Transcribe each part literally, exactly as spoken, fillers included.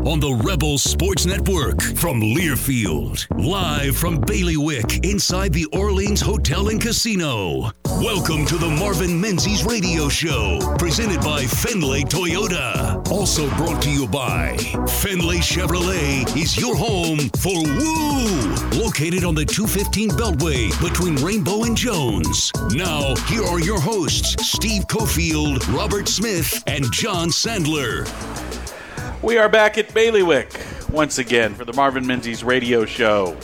on the Rebel Sports Network from Learfield, live from Bailiwick inside the Orleans Hotel and Casino. Welcome to the Marvin Menzies Radio Show, presented by Fenway Toyota. Also brought to you by Fenway Chevrolet is your home for Woo! Located on the two fifteen Beltway between Rainbow and Jones. Now, here are your hosts, Steve Cofield, Robert Smith, and John Sandler. We are back at Bailiwick once again for the Marvin Menzies Radio Show.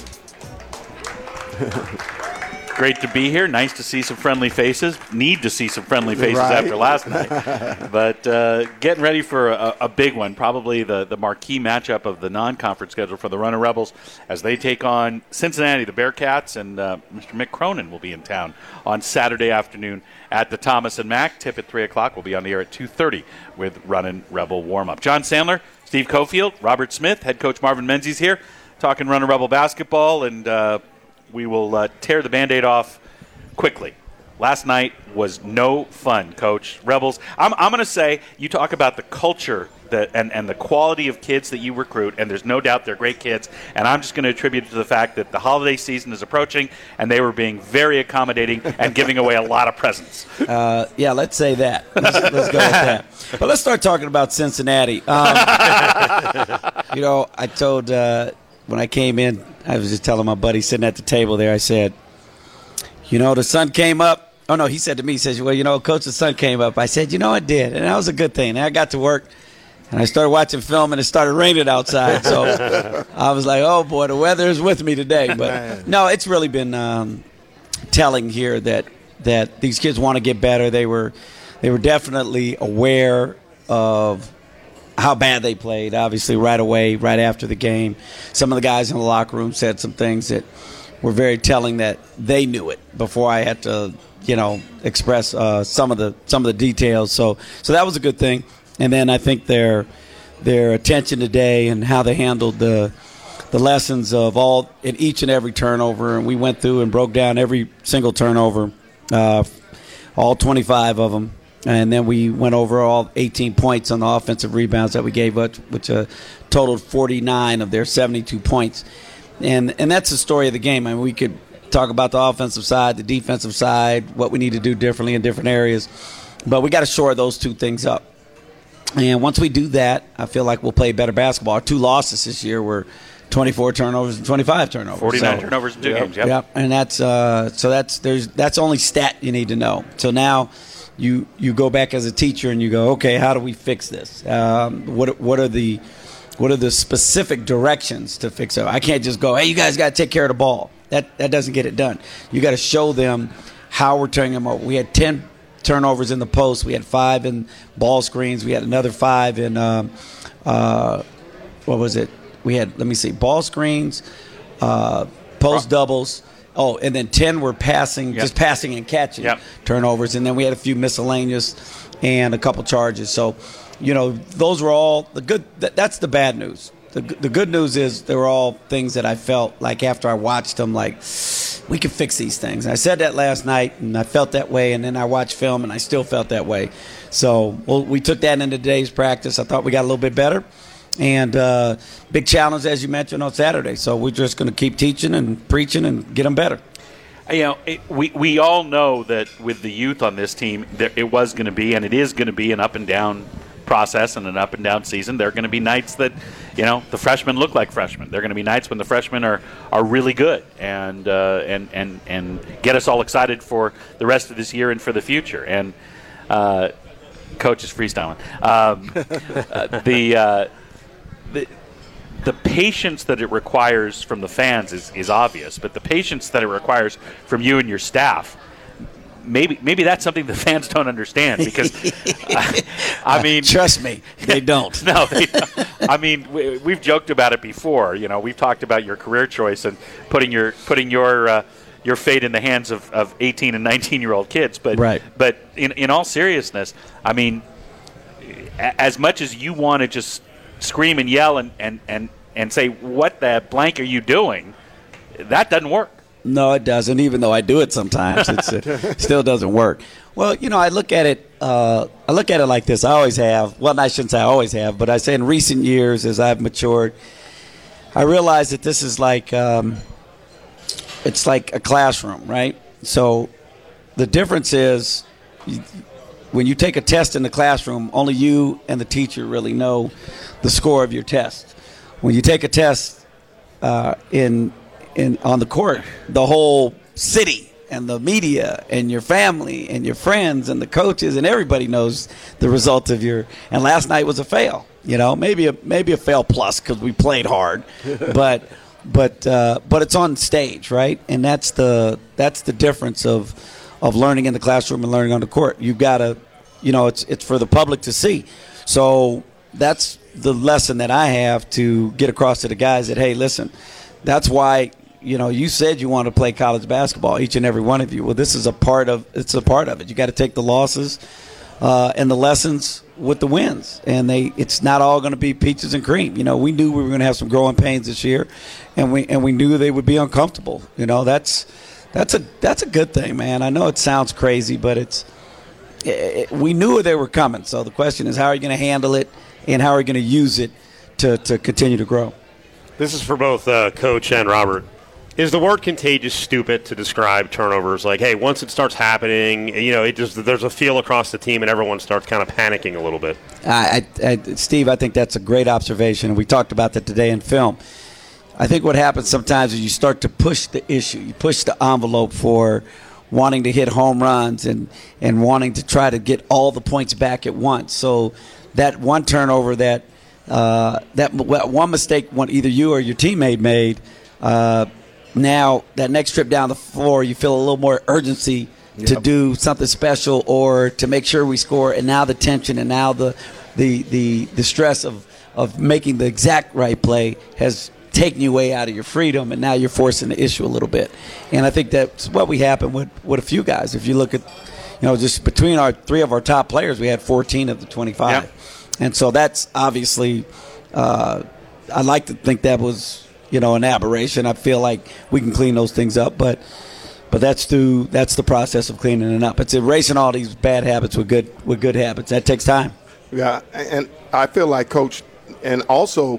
Great to be here. Nice to see some friendly faces. Need to see some friendly faces right. after last night. But uh, getting ready for a, a big one, probably the, the marquee matchup of the non-conference schedule for the Runner Rebels as they take on Cincinnati, the Bearcats, and uh, Mister Mick Cronin will be in town on Saturday afternoon at the Thomas and Mack. Tip at three o'clock. We'll be on the air at two thirty with Runnin' Rebel warm-up. John Sandler, Steve Cofield, Robert Smith, head coach Marvin Menzies here, talking Runner Rebel basketball, and uh, we will uh, tear the Band-Aid off quickly. Last night was no fun, Coach. Rebels, I'm, I'm going to say, you talk about the culture that and, and the quality of kids that you recruit, and there's no doubt they're great kids, and I'm just going to attribute it to the fact that the holiday season is approaching, and they were being very accommodating and giving away a lot of presents. Uh, yeah, let's say that. Let's, let's go with that. But let's start talking about Cincinnati. Um, you know, I told uh, when I came in, I was just telling my buddy sitting at the table there, I said, you know, the sun came up. Oh, no, he said to me, he says, well, you know, Coach, the sun came up. I said, you know, it did, and that was a good thing. And I got to work, and I started watching film, and it started raining outside. So I was like, oh, boy, the weather is with me today. But, no, it's really been um, telling here that that these kids want to get better. They were, they were definitely aware of how bad they played, obviously, right away, right after the game. Some of the guys in the locker room said some things that were very telling that they knew it before I had to, you know, express uh, some of the some of the details. So so that was a good thing. And then I think their their attention today and how they handled the the lessons of all in each and every turnover, and we went through and broke down every single turnover, uh, all twenty-five of them. And then we went over all eighteen points on the offensive rebounds that we gave, which, which uh, totaled forty-nine of their seventy-two points. And and that's the story of the game. I mean, we could talk about the offensive side, the defensive side, what we need to do differently in different areas. But we got to shore those two things up. And once we do that, I feel like we'll play better basketball. Our two losses this year were twenty-four turnovers and twenty-five turnovers. forty-nine so, turnovers in two yep, games, yep. yep. And that's uh, so that's there's that's only stat you need to know. So now you you go back as a teacher and you go, okay, how do we fix this? Um, what what are the What are the specific directions to fix it? I can't just go, hey, you guys got to take care of the ball. That that doesn't get it done. You got to show them how we're turning them over. We had ten turnovers in the post. We had five in ball screens. We had another five in, um, uh, what was it? We had, let me see, ball screens, uh, post doubles. Oh, and then ten were passing, yep. just passing and catching yep. turnovers. And then we had a few miscellaneous and a couple charges. So, you know, those were all the good. That, that's the bad news. The, the good news is they were all things that I felt like after I watched them, like, we can fix these things. And I said that last night, and I felt that way. And then I watched film, and I still felt that way. So well, we took that into today's practice. I thought we got a little bit better. And uh, big challenge, as you mentioned, on Saturday. So we're just going to keep teaching and preaching and get them better. You know, it, we, we all know that with the youth on this team, there, it was going to be, and it is going to be, an up and down process and an up and down season. There are going to be nights that, you know, the freshmen look like freshmen. There are going to be nights when the freshmen are, are really good and uh, and and and get us all excited for the rest of this year and for the future. And uh, Coach is freestyling. Um, uh, the, uh, the the patience that it requires from the fans is, is obvious, but the patience that it requires from you and your staff, maybe maybe that's something the fans don't understand because, I, I mean. Trust me, they don't. No, they don't. I mean, we, we've joked about it before. You know, we've talked about your career choice and putting your putting your uh, your fate in the hands of, of eighteen and nineteen-year-old kids. But, right. but in, in all seriousness, I mean, as much as you want to just scream and yell and, and, and, and say, what the blank are you doing, that doesn't work. No, it doesn't. Even though I do it sometimes, it's, it still doesn't work. Well, you know, I look at it. Uh, I look at it like this. I always have. Well, I shouldn't say I always have, but I say in recent years, as I've matured, I realize that this is like um, it's like a classroom, right? So the difference is you, when you take a test in the classroom, only you and the teacher really know the score of your test. When you take a test uh, in in on the court, the whole city and the media and your family and your friends and the coaches and everybody knows the result of your. And last night was a fail. You know, maybe a maybe a fail plus because we played hard, but but uh, but it's on stage, right? And that's the that's the difference of of learning in the classroom and learning on the court. You've got to, you know, it's it's for the public to see. So that's the lesson that I have to get across to the guys that, hey, listen, that's why, you know, you said you want to play college basketball, each and every one of you. Well, this is a part of it's a part of it. You got to take the losses uh, and the lessons with the wins, and they it's not all going to be peaches and cream. You know, we knew we were going to have some growing pains this year, and we and we knew they would be uncomfortable. You know, that's that's a that's a good thing, man. I know it sounds crazy, but it's it, it, we knew they were coming. So the question is, how are you going to handle it, and how are you going to use it to to continue to grow? This is for both uh, Coach and Robert. Is the word contagious stupid to describe turnovers? Like, hey, once it starts happening, you know, it just there's a feel across the team and everyone starts kind of panicking a little bit. I, I, Steve, I think that's a great observation. We talked about that today in film. I think what happens sometimes is you start to push the issue. You push the envelope for wanting to hit home runs and, and wanting to try to get all the points back at once. So that one turnover, that uh, that one mistake one, either you or your teammate made, uh, now, that next trip down the floor, you feel a little more urgency yep. to do something special or to make sure we score. And now the tension and now the the the, the stress of, of making the exact right play has taken you way out of your freedom, and now you're forcing the issue a little bit. And I think that's what we happened with, with a few guys. If you look at, you know, just between our three of our top players, we had fourteen of the twenty-five. Yep. And so that's obviously, uh, I like to think that was, you know, an aberration. I feel like we can clean those things up, but but that's through that's the process of cleaning it up. It's erasing all these bad habits with good with good habits. That takes time. Yeah, and I feel like, Coach, and also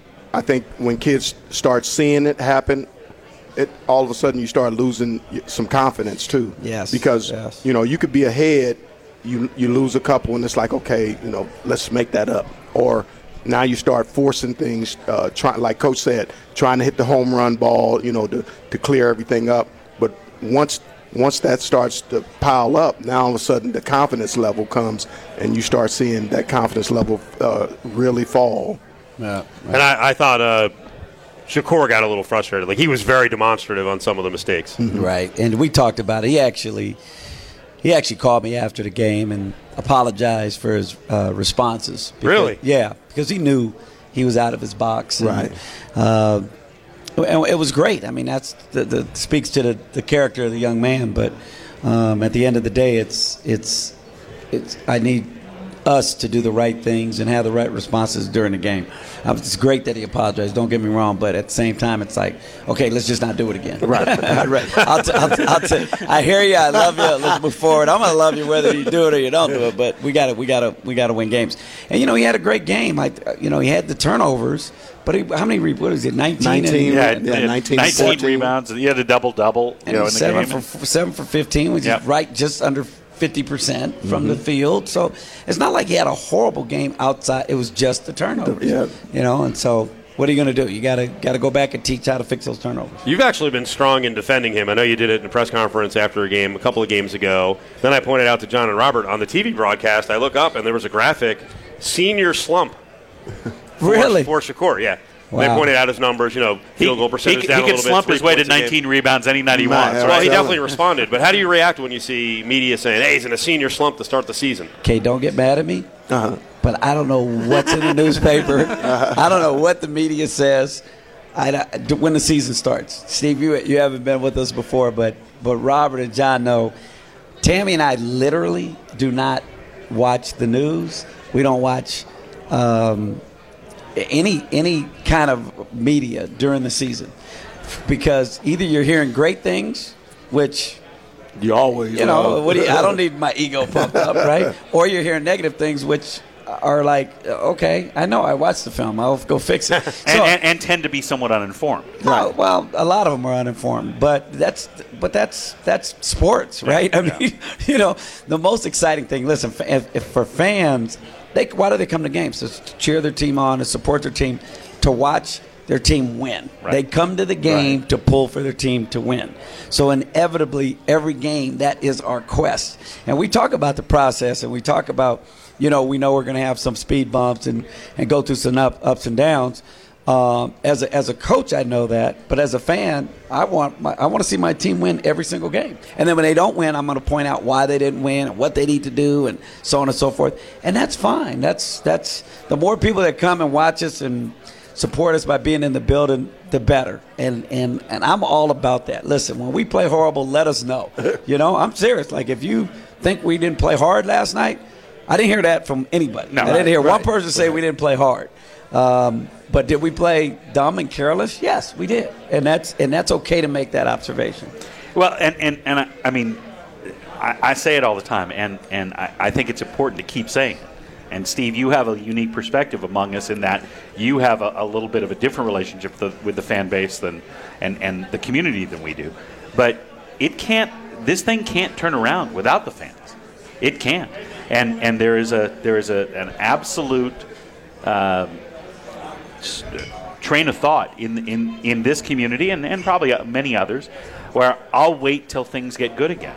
I think when kids start seeing it happen, it all of a sudden you start losing some confidence too. Yes. Because yes. you know, you could be ahead, you you lose a couple, and it's like, okay, you know, let's make that up. Or now you start forcing things, uh, try, like Coach said, trying to hit the home run ball, you know, to, to clear everything up. But once once that starts to pile up, now all of a sudden the confidence level comes, and you start seeing that confidence level uh, really fall. Yeah, right. And I, I thought uh, Shakur got a little frustrated. Like, he was very demonstrative on some of the mistakes. Mm-hmm. Right, and we talked about it. He actually he actually called me after the game and apologized for his uh, responses. Because, really? Yeah, because he knew he was out of his box. And, right. Uh, and it was great. I mean, that's the, the speaks to the, the character of the young man. But um, at the end of the day, it's it's it's. I need us to do the right things and have the right responses during the game. Uh, it's great that he apologized. Don't get me wrong, but at the same time, it's like, okay, let's just not do it again. Right. right. I'll t- I'll t- I'll t- I hear you. I love you. Let's move forward. I'm gonna love you whether you do it or you don't do it. But we got to we got to we got to win games. And you know, he had a great game. I, you know, he had the turnovers. But he, how many? What is it? Nineteen. Nineteen. And, yeah, yeah, nineteen. nineteen fourteen. rebounds. He had a double double. You know, in the seven game. for seven for fifteen, which yep. is right just under fifty percent from mm-hmm. the field. So it's not like he had a horrible game outside. It was just the turnovers. Yeah. You know, and so what are you going to do? You got to got to go back and teach how to fix those turnovers. You've actually been strong in defending him. I know you did it in a press conference after a game a couple of games ago. Then I pointed out to John and Robert on the T V broadcast, I look up and there was a graphic, senior slump. For, Really? For Shakur, yeah. Wow. They pointed out his numbers, you know, field goal percentage he, down he a can little slump bit. his way to points a game. nineteen rebounds any night he Right, wants. right. Well, he Right. definitely responded. But how do you react when you see media saying, hey, he's in a senior slump to start the season? Okay, don't get mad at me. Uh-huh. But I don't know what's in the newspaper. I don't know what the media says. I, when the season starts. Steve, you you haven't been with us before, but but Robert and John know. Tammy and I literally do not watch the news. We don't watch um, any any kind of media during the season. because either you're hearing great things, which You always, you know, what do you, I don't need my ego pumped up, right? Or you're hearing negative things, which are like, okay, I know, I watched the film, I'll go fix it. and, So, and, and tend to be somewhat uninformed. no, well, a lot of them are uninformed, but that's but that's that's sports, right? I mean, you know, the most exciting thing. Listen, if, if for fans, they why do they come to games? To cheer their team on, to support their team, to watch their team win. Right. They come to the game Right. to pull for their team to win. So inevitably, every game, that is our quest. And we talk about the process, and we talk about, you know, we know we're going to have some speed bumps and, and go through some up, ups and downs. Um, as a, as a coach, I know that, but as a fan, I want my, I want to see my team win every single game. And then when they don't win, I'm going to point out why they didn't win and what they need to do, and so on and so forth. And that's fine. That's that's the more people that come and watch us and support us by being in the building, the better. And and and I'm all about that. Listen, when we play horrible, let us know. You know, I'm serious. Like, if you think we didn't play hard last night, I didn't hear that from anybody. No, I didn't hear right, one person say we didn't play hard. Um, but did we play dumb and careless? Yes, we did, and that's and that's okay to make that observation. Well, and, and, and I, I mean, I, I say it all the time, and, and I, I think it's important to keep saying it. And, Steve, you have a unique perspective among us in that you have a, a little bit of a different relationship with the, with the fan base than and, and the community than we do. But it can't – this thing can't turn around without the fans. It can't. And and there is a there is a an absolute um, train of thought in in, in this community and, and probably many others where I'll wait till things get good again.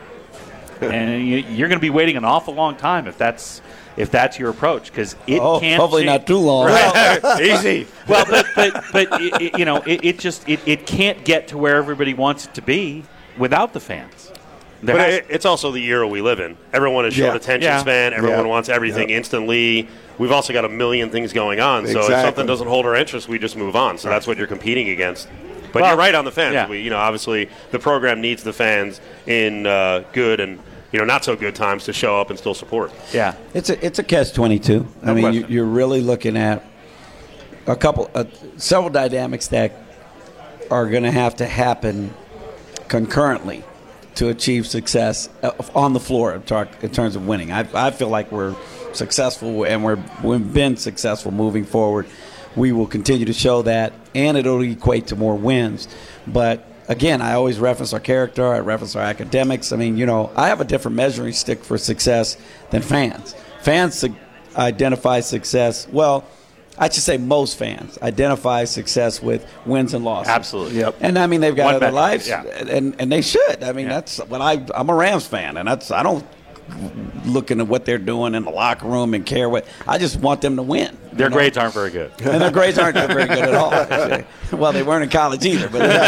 And you, you're going to be waiting an awful long time if that's if that's your approach, because it Oh, can't. hopefully change. not too long. Right. Easy. Well, but but but it, it, you know, it, it just it, it can't get to where everybody wants it to be without the fans. There But has- it, it's also the era we live in. Everyone is short Yeah. attention Yeah. span. Everyone Yeah. wants everything Yep. instantly. We've also got a million things going on. So if Exactly. something doesn't hold our interest, we just move on. So that's what you're competing against. But Well, you're right on the fans. yeah. We, you know, obviously the program needs the fans in uh, good and you know not so good times to show up and still support. yeah. It's a it's a catch twenty-two. I No mean, you, question. you're really looking at a couple, uh, several dynamics that are going to have to happen concurrently to achieve success uh, on the floor in tar- in terms of winning. I, I feel like we're successful, and we're, we've been successful moving forward. We will continue to show that, and it'll equate to more wins. But again, I always reference our character. I reference our academics. I mean, you know, I have a different measuring stick for success than fans. Fans su- identify success, well, I should say most fans identify success with wins and losses. Absolutely. Yep. And I mean, they've got One other metric, lives, yeah. and and they should. I mean, Yeah. that's what I. I'm a Rams fan, and that's I don't looking at what they're doing in the locker room and care what. I just want them to win. Their you know? grades aren't very good. And their grades aren't very good at all. Actually. Well, they weren't in college either.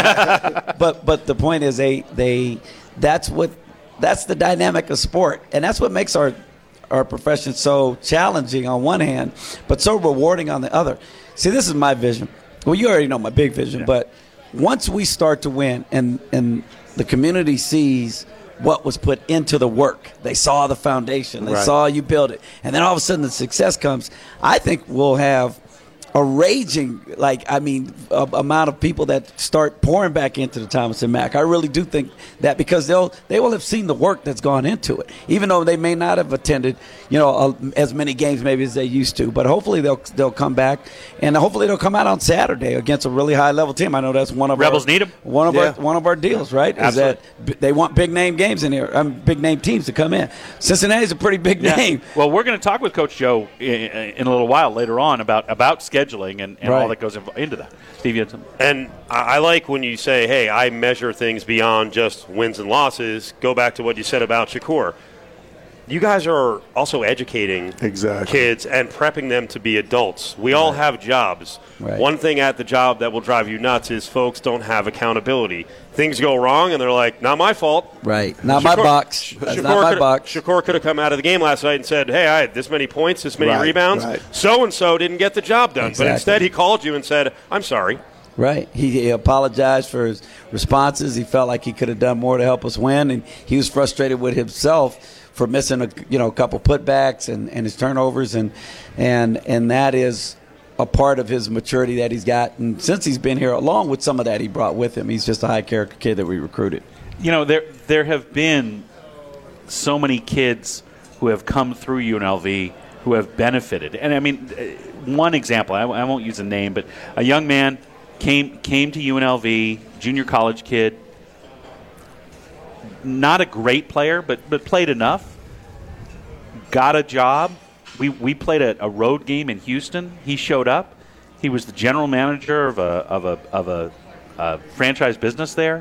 But but but the point is, they they that's what that's the dynamic of sport, and that's what makes our our profession so challenging on one hand, but so rewarding on the other. See, this is my vision. Well, you already know my big vision, but once we start to win, and and the community sees what was put into the work. They saw the foundation. They Right. saw you build it. And then all of a sudden the success comes. I think we'll have a raging, like, I mean, a, amount of people that start pouring back into the Thomas and Mack. I really do think that, because they'll they will have seen the work that's gone into it, even though they may not have attended, you know, uh, as many games maybe as they used to. But hopefully they'll they'll come back, and hopefully they'll come out on Saturday against a really high level team. I know that's one of Rebels our, need 'em. One of Yeah. our one of our deals, right? Is Absolutely. that b- they want big name games in here, um, big name teams to come in. Cincinnati's a pretty big Yeah. name. Well, we're going to talk with Coach Joe in, in a little while later on about, about scheduling and, and all Right. that goes in- into that. Steve, you had something? And I I like when you say, hey, I measure things beyond just wins and losses. Go back to what you said about Shakur. You guys are also educating Exactly. kids and prepping them to be adults. We all have jobs. Right. One thing at the job that will drive you nuts is folks don't have accountability. Things go wrong, and they're like, not my fault. Right. Not my Shakur- box. That's not my coulda- box. Shakur could have come out of the game last night and said, hey, I had this many points, this many Right, rebounds. right. So-and-so didn't get the job done. Exactly. But instead he called you and said, I'm sorry. Right. He, he apologized for his responses. He felt like he could have done more to help us win, and he was frustrated with himself for missing a you know a couple putbacks and, and his turnovers, and and and that is a part of his maturity that he's got. And since he's been here, along with some of that he brought with him, he's just a high-character kid that we recruited. You know, there there have been so many kids who have come through U N L V who have benefited. And, I mean, one example, I, I won't use a name, but a young man came came to U N L V, junior college kid, not a great player, but but played enough, got a job. We we played a, a road game in Houston. He showed up. He was the general manager of a of a of a, a franchise business there.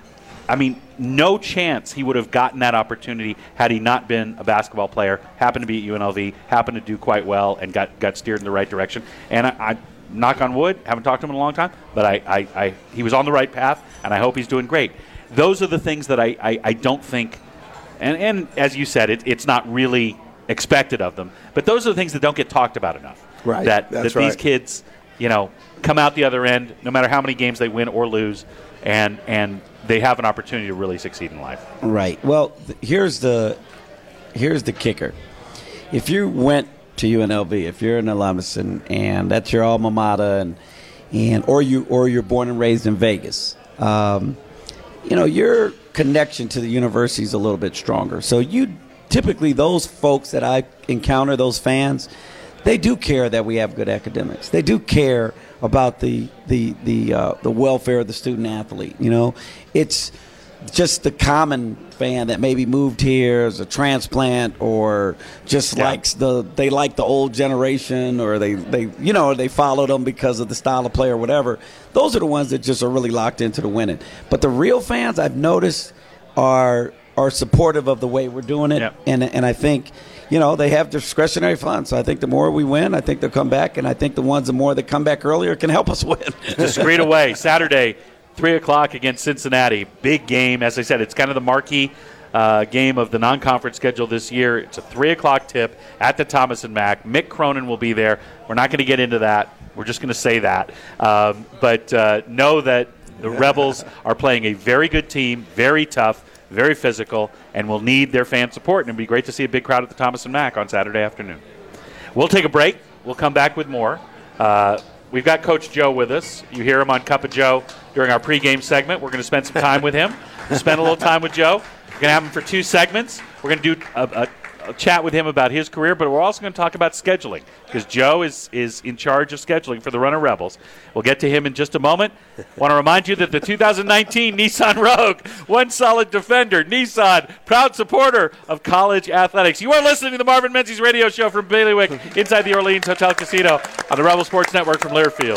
I mean, no chance he would have gotten that opportunity had he not been a basketball player, happened to be at U N L V, happened to do quite well, and got, got steered in the right direction. And I, I knock on wood, haven't talked to him in a long time, but I, I, I he was on the right path, and I hope he's doing great. Those are the things that I, I, I don't think, and, and as you said, it, it's not really expected of them, but those are the things that don't get talked about enough. Right. That, That's that right. these kids, you know, come out the other end, no matter how many games they win or lose, and and they have an opportunity to really succeed in life. Right. Well, th- here's the here's the kicker. If you went to U N L V, if you're an alumnus and, and that's your alma mater, and and or you or you're born and raised in Vegas, um, you know your connection to the university is a little bit stronger. So you typically those folks that I encounter, those fans, they do care that we have good academics. They do care about the the the uh, the welfare of the student athlete. You know, it's just the common fan that maybe moved here as a transplant, or just Yeah. likes the they like the old generation, or they, they you know they followed them because of the style of play or whatever. Those are the ones that just are really locked into the winning. But the real fans, I've noticed, are are supportive of the way we're doing it, Yeah. and and I think. You know, they have discretionary funds. So I think the more we win, I think they'll come back. And I think the ones, the more that come back earlier can help us win. Discreet away, Saturday, three o'clock against Cincinnati. Big game. As I said, it's kind of the marquee uh, game of the non-conference schedule this year. It's a three o'clock tip at the Thomas and Mack. Mick Cronin will be there. We're not going to get into that. We're just going to say that. Um, but uh, know that the Rebels are playing a very good team, very tough, very physical, and will need their fan support. And it'll be great to see a big crowd at the Thomas and Mack on Saturday afternoon. We'll take a break. We'll come back with more. Uh, we've got Coach Joe with us. You hear him on Cup of Joe during our pregame segment. We're going to spend some time with him. We'll spend a little time with Joe. We're going to have him for two segments. We're going to do a, a, a chat with him about his career, but we're also going to talk about scheduling, because Joe is, is in charge of scheduling for the Runner Rebels. We'll get to him in just a moment. Want to remind you that the two thousand nineteen Nissan Rogue, one solid defender, Nissan, proud supporter of college athletics. You are listening to the Marvin Menzies radio show from Bailiwick inside the Orleans Hotel Casino on the Rebel Sports Network from Learfield.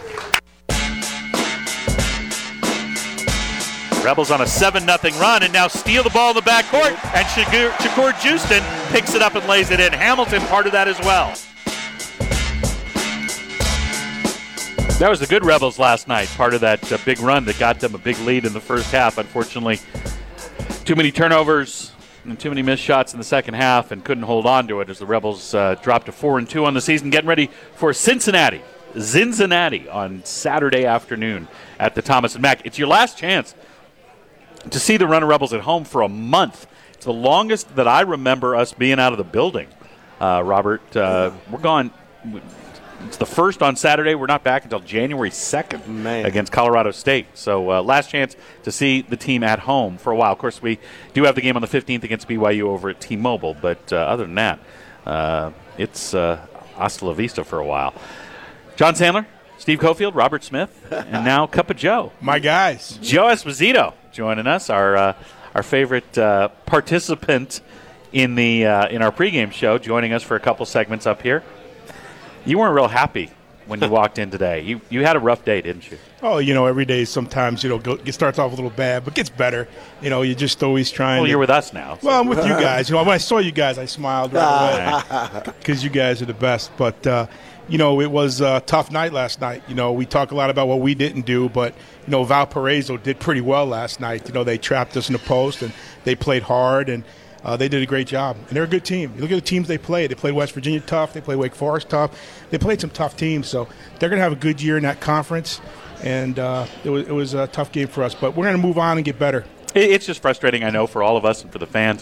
Rebels on a seven nothing run and now steal the ball in the backcourt, and Shakur, Shakur Houston picks it up and lays it in. Hamilton part of that as well. That was the good Rebels last night, part of that uh, big run that got them a big lead in the first half. Unfortunately, too many turnovers and too many missed shots in the second half, and couldn't hold on to it as the Rebels uh, dropped to four and two on the season, getting ready for Cincinnati, Cincinnati on Saturday afternoon at the Thomas and Mack. It's your last chance to see the Runner Rebels at home for a month. It's the longest that I remember us being out of the building, uh, Robert. Uh, we're gone. It's the first on Saturday. We're not back until January second Man. against Colorado State. So uh, last chance to see the team at home for a while. Of course, we do have the game on the fifteenth against B Y U over at T-Mobile. But uh, other than that, uh, it's uh, hasta la vista for a while. John Sandler, Steve Cofield, Robert Smith, and now Cup of Joe. My guys. Joe Esposito joining us, our uh, our favorite uh, participant in the uh, in our pregame show, joining us for a couple segments up here. You weren't real happy when you walked in today. You you had a rough day, didn't you? Oh, you know, every day sometimes, you know, go, it starts off a little bad, but gets better. You know, you're just always trying Well, to. you're with us now. So. Well, I'm with you guys. You know, when I saw you guys, I smiled right away because you guys are the best. But, uh, you know, it was a tough night last night. You know, we talk a lot about what we didn't do, but, you know, Valparaiso did pretty well last night. You know, they trapped us in the post, and they played hard, and uh, they did a great job. And they're a good team. You look at the teams they played. They played West Virginia tough. They played Wake Forest tough. They played some tough teams. So they're going to have a good year in that conference. And uh, it was it was a tough game for us. But we're going to move on and get better. It's just frustrating, I know, for all of us and for the fans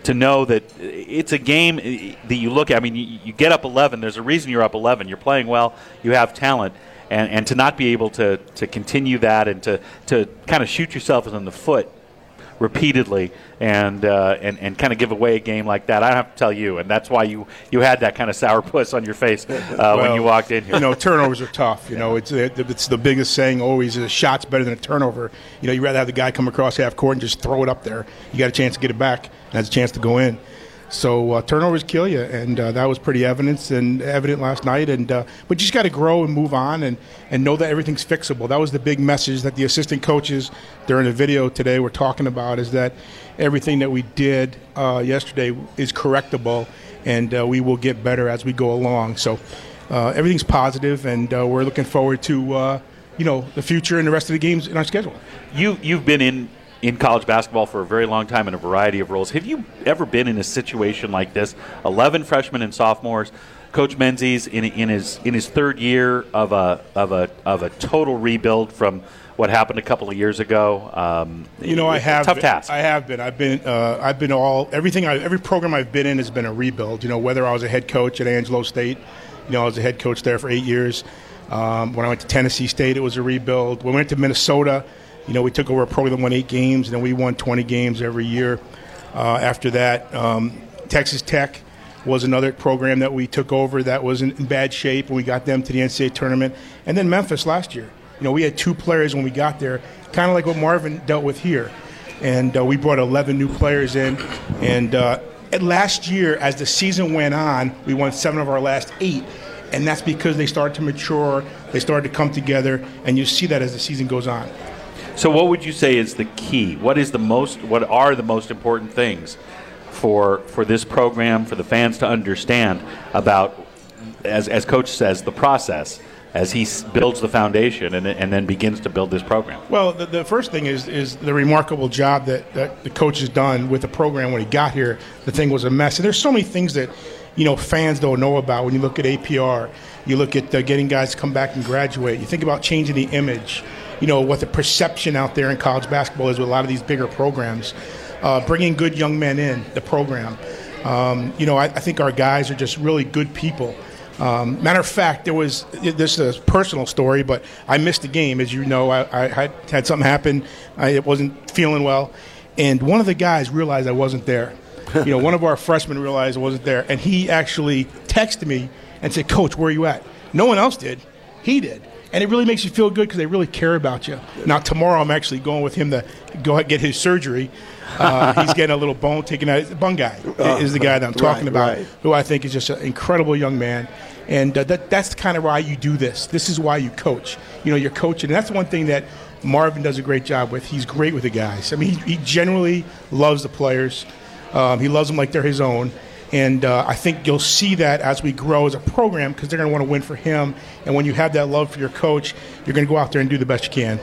to know that it's a game that you look at. I mean, you, you get up eleven. There's a reason you're up eleven. You're playing well. You have talent. And, and to not be able to, to continue that and to, to kind of shoot yourself in the foot repeatedly and, uh, and and kind of give away a game like that, I don't have to tell you. And that's why you, you had that kind of sourpuss on your face uh, well, when you walked in here. You know, turnovers are tough. You know, it's it's the biggest saying always is a shot's better than a turnover. You know, you'd rather have the guy come across half court and just throw it up there. You got a chance to get it back and has a chance to go in. So uh, turnovers kill you, and uh, that was pretty evident and evident last night. And uh, but you just got to grow and move on, and, and know that everything's fixable. That was the big message that the assistant coaches during the video today were talking about, is that everything that we did uh, yesterday is correctable, and uh, we will get better as we go along. So uh, everything's positive, and uh, we're looking forward to uh, you know the future and the rest of the games in our schedule. You you've been in. in college basketball for a very long time in a variety of roles. Have you ever been in a situation like this? eleven freshmen and sophomores. Coach Menzies in in his in his third year of a of a of a total rebuild from what happened a couple of years ago. Um, you know, I have tough been, task. I have been. I've been. Uh, I've been all everything. I, every program I've been in has been a rebuild. You know, whether I was a head coach at Angelo State, you know, I was a head coach there for eight years. Um, when I went to Tennessee State, it was a rebuild. When we went to Minnesota, you know, we took over a program that won eight games, and then we won twenty games every year. Uh, after that, um, Texas Tech was another program that we took over that was in, in bad shape, and we got them to the N C double A tournament. And then Memphis last year. You know, we had two players when we got there, kind of like what Marvin dealt with here. And uh, we brought eleven new players in. And, uh, and last year, as the season went on, we won seven of our last eight. And that's because they started to mature, they started to come together, and you see that as the season goes on. So what would you say is the key? What is the most? What are the most important things for for this program, for the fans to understand about, as as Coach says, the process as he builds the foundation and and then begins to build this program? Well, the, the first thing is is the remarkable job that, that the coach has done with the program when he got here. The thing was a mess, and there's so many things that you know fans don't know about. When you look at A P R, you look at uh, getting guys to come back and graduate. You think about changing the image. You know, what the perception out there in college basketball is with a lot of these bigger programs. Uh, bringing good young men in the program. Um, you know, I, I think our guys are just really good people. Um, matter of fact, there was, this is a personal story, but I missed a game. As you know, I, I had, had something happen. I wasn't feeling well. And one of the guys realized I wasn't there. You know, one of our freshmen realized I wasn't there. And he actually texted me and said, "Coach, where are you at?" No one else did. He did. And it really makes you feel good because they really care about you. Now, tomorrow I'm actually going with him to go get his surgery. Uh, he's getting a little bone taken out. Bun guy is the guy that I'm talking right, about, right. who I think is just an incredible young man. And uh, that, that's kind of why you do this. This is why you coach. You know, you're coaching. And that's one thing that Marvin does a great job with. He's great with the guys. I mean, he, he generally loves the players. Um, he loves them like they're his own. And uh, I think you'll see that as we grow as a program because they're going to want to win for him. And when you have that love for your coach, you're going to go out there and do the best you can.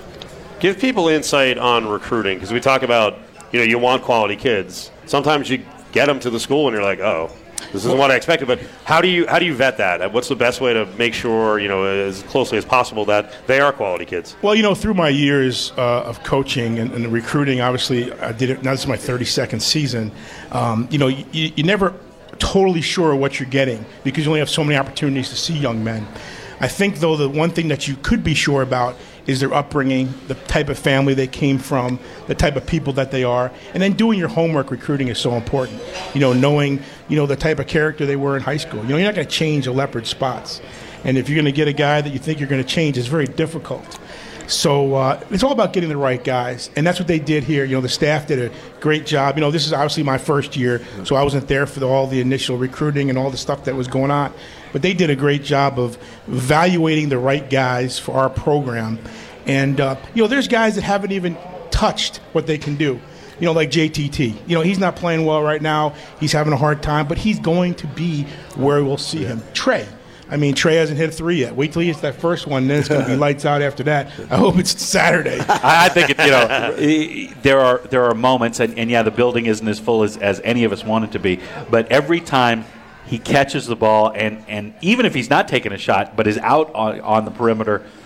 Give people insight on recruiting because we talk about, you know, you want quality kids. Sometimes you get them to the school and you're like, oh, this isn't what I expected. But how do you how do you vet that? What's the best way to make sure, you know, as closely as possible that they are quality kids? Well, you know, through my years uh, of coaching and, and recruiting, obviously I did it. Now this is my thirty-second season. Um, you know, you, you're never totally sure what you're getting because you only have so many opportunities to see young men. I think, though, the one thing that you could be sure about is their upbringing, the type of family they came from, the type of people that they are. And then doing your homework recruiting is so important. You know, knowing, you know, the type of character they were in high school. You know, you're not going to change a leopard spots. And if you're going to get a guy that you think you're going to change, it's very difficult. So uh, it's all about getting the right guys. And that's what they did here. You know, the staff did a great job. You know, this is obviously my first year, so I wasn't there for the, all the initial recruiting and all the stuff that was going on. But they did a great job of evaluating the right guys for our program. And, uh, you know, there's guys that haven't even touched what they can do. You know, like J T T. You know, he's not playing well right now. He's having a hard time, but he's going to be where we'll see him. Trey. I mean, Trey hasn't hit a three yet. Wait till he hits that first one, then it's going to be lights out after that. I hope it's Saturday. I think, it, you know, there are there are moments, and, and yeah, the building isn't as full as, as any of us want it to be, but every time he catches the ball, and, and even if he's not taking a shot, but is out on, on the perimeter,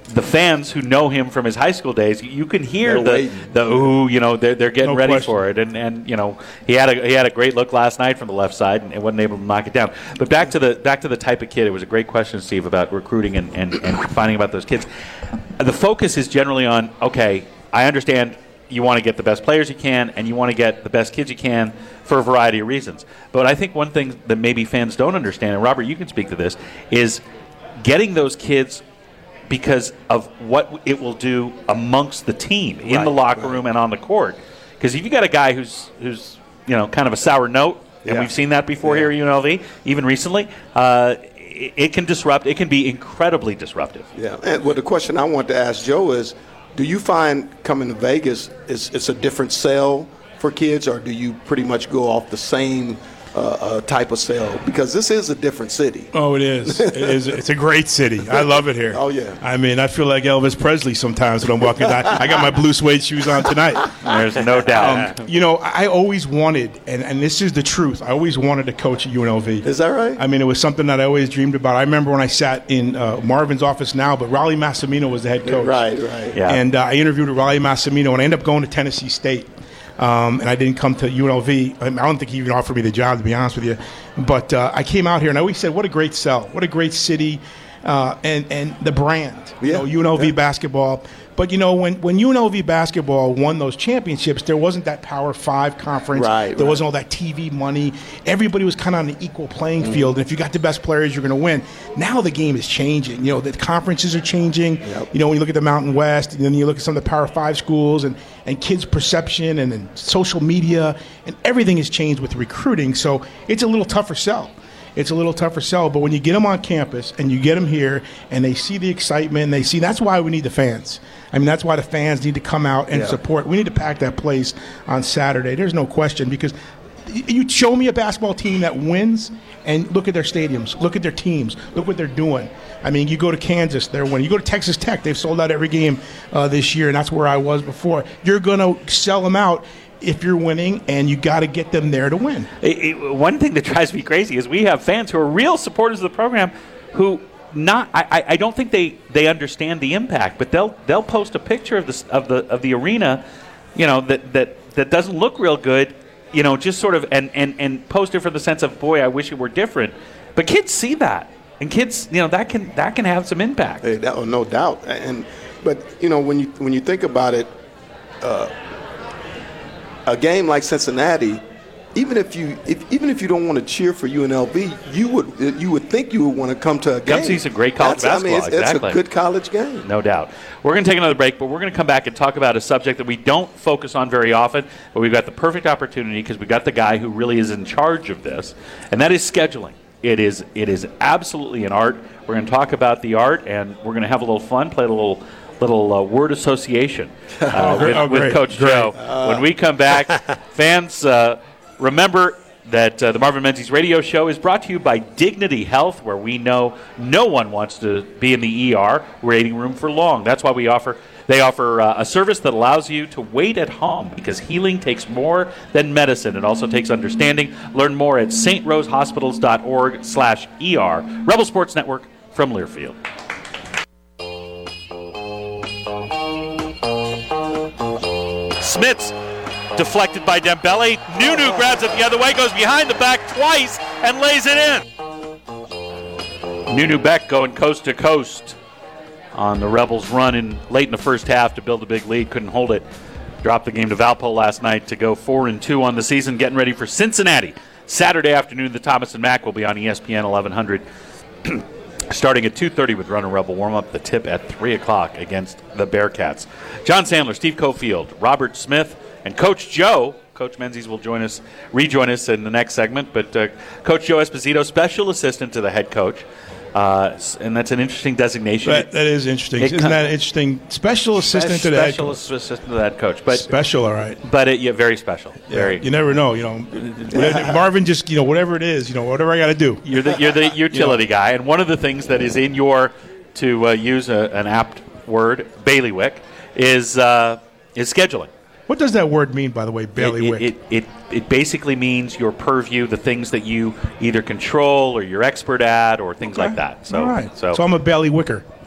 the fans who know him from his high school days, you can hear They're the waiting. the ooh, you know, they're they're getting No ready question. for it, and and you know, he had a he had a great look last night from the left side and wasn't able to knock it down. But back to the back to the type of kid, it was a great question, Steve, about recruiting and and, and finding about those kids. The focus is generally on, okay, I understand you want to get the best players you can, and you want to get the best kids you can for a variety of reasons. But I think one thing that maybe fans don't understand, and Robert, you can speak to this, is getting those kids because of what it will do amongst the team in Right, the locker right. room and on the court. Because if you got a guy who's who's you know kind of a sour note, and Yeah. we've seen that before Yeah. here at U N L V, even recently, uh, it, it can disrupt. It can be incredibly disruptive. Yeah. And well, the question I want to ask Joe is, do you find coming to Vegas is it's a different sell for kids, or do you pretty much go off the same uh, uh, type of sell? Because this is a different city. Oh, it is. It is. It's a great city. I love it here. Oh, yeah. I mean, I feel like Elvis Presley sometimes when I'm walking down. I got my blue suede shoes on tonight. There's no doubt. Um, you know, I always wanted, and, and this is the truth, I always wanted to coach at U N L V. Is that right? I mean, it was something that I always dreamed about. I remember when I sat in uh, Marvin's office now, but Raleigh Massimino was the head coach. Right, right. Yeah. And uh, I interviewed with Raleigh Massimino, and I ended up going to Tennessee State. Um, and I didn't come to U N L V. I don't think he even offered me the job, to be honest with you. But uh, I came out here, and I always said, what a great sell. What a great city uh, and, and the brand. You Yeah, know, U N L V yeah. basketball. But, you know, when, when U N L V basketball won those championships, there wasn't that Power Five conference. Right, there right. wasn't all that T V money. Everybody was kind of on an equal playing field. And if you got the best players, you're going to win. Now the game is changing. You know, the conferences are changing. Yep. You know, when you look at the Mountain West, and then you look at some of the Power Five schools and, and kids' perception and, and social media, and everything has changed with recruiting. So it's a little tougher sell. It's a little tougher sell, but when you get them on campus and you get them here and they see the excitement, and they see that's why we need the fans. I mean, that's why the fans need to come out and Yeah. support. We need to pack that place on Saturday. There's no question, because y- you show me a basketball team that wins and look at their stadiums, look at their teams, look what they're doing. I mean, you go to Kansas, they're winning. You go to Texas Tech, they've sold out every game uh, this year, and that's where I was before. You're going to sell them out if you're winning, and you got to get them there to win. It, it, one thing that drives me crazy is we have fans who are real supporters of the program who not I, I- I don't think they, they understand the impact, but they'll they'll post a picture of the of the of the arena, you know, that, that, that doesn't look real good, you know, just sort of and, and, and post it for the sense of, boy, I wish it were different. But kids see that. And kids, you know, that can that can have some impact. Hey, that, oh, no doubt. And but you know, when you when you think about it, uh, a game like Cincinnati, even if you if, even if you don't want to cheer for U N L V, you would you would think you would want to come to a game. Come see some great college That's- I mean, basketball, it's, exactly. it's a good college game. No doubt. We're going to take another break, but we're going to come back and talk about a subject that we don't focus on very often, but we've got the perfect opportunity because we've got the guy who really is in charge of this, and that is scheduling. It is it is absolutely an art. We're going to talk about the art, and we're going to have a little fun, play a little little uh, word association uh, with, Oh, with great, Coach great. Joe. When we come back, fans, uh, remember that uh, the Marvin Menzies radio show is brought to you by Dignity Health, where we know no one wants to be in the E R waiting room for long. That's why we offer they offer uh, a service that allows you to wait at home, because healing takes more than medicine. It also takes understanding. Learn more at saintrosehospitals.org slash ER. Rebel Sports Network from Learfield. Smits deflected by Dembele. Nunu grabs it the other way, goes behind the back twice, and lays it in. Nunu Beck going coast to coast on the Rebels' run in late in the first half to build a big lead. Couldn't hold it. Dropped the game to Valpo last night to go four and two on the season. Getting ready for Cincinnati Saturday afternoon. The Thomas and Mack will be on E S P N eleven hundred. Starting at two thirty with Runner Rebel warm-up, the tip at three o'clock against the Bearcats. John Sandler, Steve Cofield, Robert Smith, and Coach Joe. Coach Menzies will join us, rejoin us in the next segment. But uh, Coach Joe Esposito, special assistant to the head coach. Uh, and that's an interesting designation. That, that is interesting. It Isn't com- that interesting? Special assistant to the head Special coach. assistant to the head coach. But, Special, all right. but it, yeah, very special. Yeah, Very. you never know. You know, Marvin just you know whatever it is, you know whatever I got to do. You're the you're the utility guy, and one of the things that is in your, to uh, use a, an apt word, bailiwick, is uh, is scheduling. What does that word mean, by the way, bailiwick? It, it, it, it basically means your purview, the things that you either control or you're expert at, or things like that. So, all right. so, So, I'm a bailiwicker.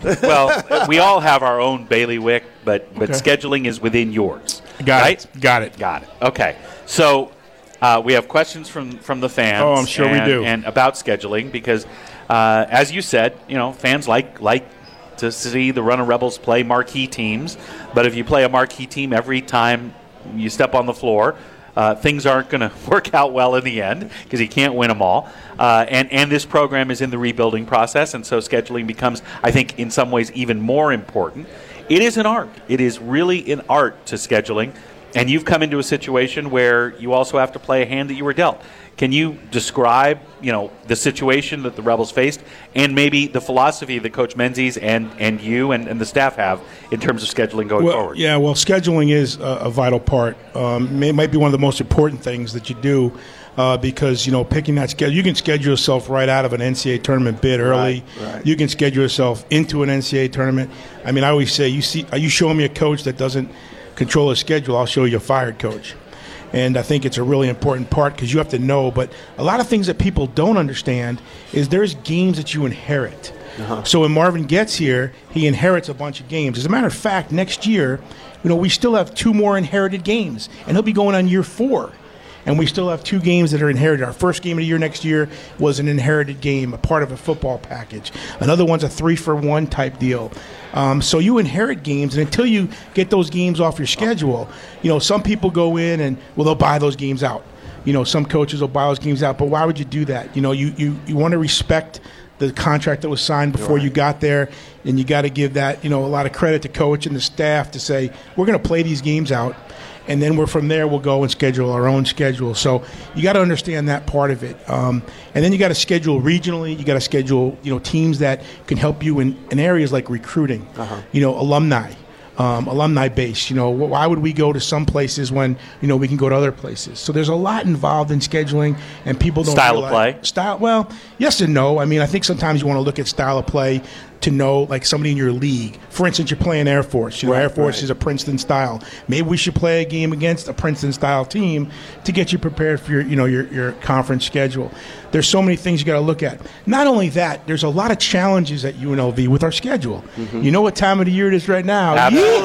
Well, we all have our own bailiwick, but but Okay. scheduling is within yours. Got right? it. Got it. Got it. Okay. So uh, we have questions from, from the fans. Oh, I'm sure we and, do. And about scheduling because, uh, as you said, you know, fans like like to see the Runnin' Rebels play marquee teams. But if you play a marquee team every time you step on the floor, Uh, things aren't going to work out well in the end because you can't win them all. Uh, and, and this program is in the rebuilding process, and so scheduling becomes, I think, in some ways even more important. It is an art. It is really an art to scheduling. And you've come into a situation where you also have to play a hand that you were dealt. Can you describe, you know, the situation that the Rebels faced and maybe the philosophy that Coach Menzies and, and you and, and the staff have in terms of scheduling going well, forward? Yeah, well, scheduling is a, a vital part. Um, it might be one of the most important things that you do uh, because, you know, picking that schedule, you can schedule yourself right out of an N C double A tournament bid early. Right, right. You can schedule yourself into an N C double A tournament. I mean, I always say, you see, are you showing me a coach that doesn't control his schedule, I'll show you a fired coach. And I think it's a really important part because you have to know. But a lot of things that people don't understand is there's games that you inherit. Uh-huh. So when Marvin gets here, he inherits a bunch of games. As a matter of fact, next year, you know, we still have two more inherited games, and he'll be going on year four. And we still have two games that are inherited. Our first game of the year next year was an inherited game, a part of a football package. Another one's a three-for-one type deal. Um, so you inherit games, and until you get those games off your schedule, you know, some people go in and, well, they'll buy those games out. You know, some coaches will buy those games out, but why would you do that? You know, you, you, you want to respect the contract that was signed before right. you got there, and you got to give that, you know, a lot of credit to coach and the staff to say, we're going to play these games out. And then we're from there, we'll go and schedule our own schedule. So you got to understand that part of it. Um, and then you got to schedule regionally. You got to schedule, you know, teams that can help you in, in areas like recruiting, uh-huh. you know, alumni, um, alumni base. You know, why would we go to some places when, you know, we can go to other places? So there's a lot involved in scheduling, and people don't Style realize, of play? Style, well, yes and no. I mean, I think sometimes you want to look at style of play to know, like, somebody in your league. For instance, you're playing Air Force. You know, Right, Air Force right. is a Princeton style. Maybe we should play a game against a Princeton style team to get you prepared for your, you know, your, your conference schedule. There's so many things you got to look at. Not only that, there's a lot of challenges at U N L V with our schedule. Mm-hmm. You know what time of the year it is right now?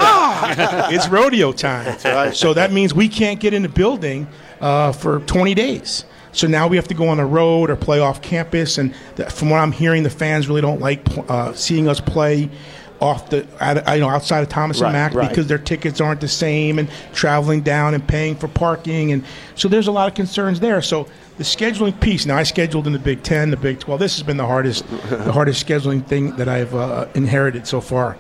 Yeehaw! It's rodeo time. That's right. So that means we can't get in the building uh, for twenty days. So now we have to go on the road or play off campus, and th- from what I'm hearing, the fans really don't like uh, seeing us play off the, uh, you know, outside of Thomas Right, and Mack right. because their tickets aren't the same, and traveling down and paying for parking, and so there's a lot of concerns there. So the scheduling piece. Now I scheduled in the Big Ten, the Big twelve. This has been the hardest, the hardest scheduling thing that I've uh, inherited so far.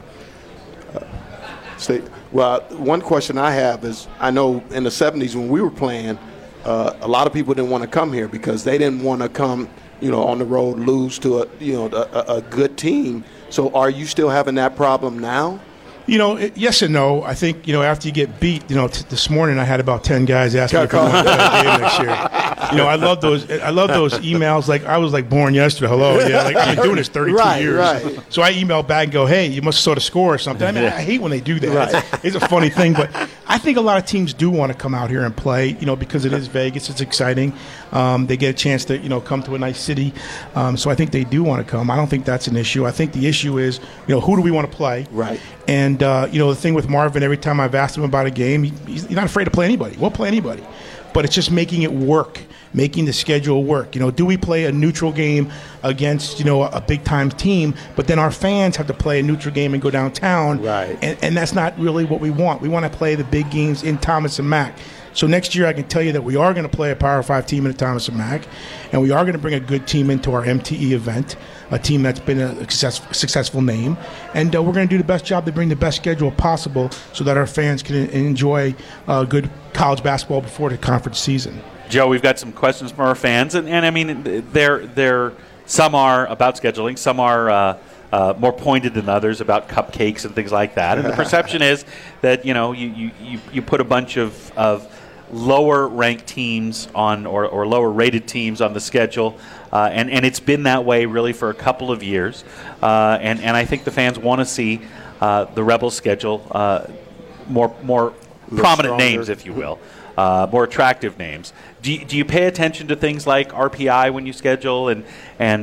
Say, well, one question I have is, I know in the seventies when we were playing, uh, a lot of people didn't want to come here because they didn't want to come, you know, on the road, lose to a, you know, a, a good team. So are you still having that problem now? You know, it, yes and no. I think, you know, after you get beat, you know, t- this morning I had about ten guys ask me if I want to play a game next year. You know, I love those. I love those emails. Like I was like born yesterday. Hello, yeah. Like I've been doing this thirty-two Right, years. right. So I email back and go, hey, you must sort of score or something. I mean, I hate when they do that. Right. It's, it's a funny thing, but I think a lot of teams do want to come out here and play. You know, because it is Vegas. It's exciting. Um, they get a chance to, you know, come to a nice city. Um, so I think they do want to come. I don't think that's an issue. I think the issue is, you know, who do we want to play? Right. And, uh, you know, the thing with Marvin, every time I've asked him about a game, he, he's not afraid to play anybody. We'll play anybody. But it's just making it work, making the schedule work. You know, do we play a neutral game against, you know, a big-time team, but then our fans have to play a neutral game and go downtown? Right. And, and that's not really what we want. We want to play the big games in Thomas and Mack. So next year I can tell you that we are going to play a Power five team in Thomas and Mack, and we are going to bring a good team into our M T E event, a team that's been a success, successful name, and uh, we're going to do the best job to bring the best schedule possible so that our fans can enjoy uh, good college basketball before the conference season. Joe, we've got some questions from our fans, and, and I mean, they're, they're, some are about scheduling, some are uh, uh, more pointed than others about cupcakes and things like that. And the perception is that, you know, you, you, you, you put a bunch of, of lower-ranked teams on or, or lower-rated teams on the schedule, uh, and, and it's been that way really for a couple of years. Uh, and, and I think the fans want to see uh, the Rebels schedule uh, more more prominent stronger. names, if you will. Uh, more attractive names. Do you, do you pay attention to things like R P I when you schedule and and